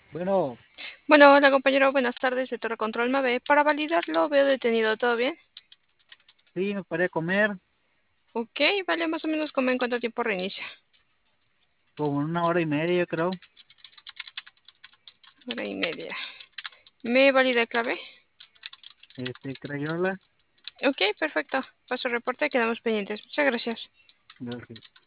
Bueno, Bueno, hola compañero, buenas tardes de Torre Control Mave. Para validarlo, veo detenido, ¿todo bien? sí, me paré a comer Ok, vale, más o menos como en cuánto tiempo reinicia. como en una hora y media, yo creo. Hora y media. ¿Me valida clave? Crayola. Ok, perfecto. Paso reporte, quedamos pendientes. Muchas gracias. Gracias.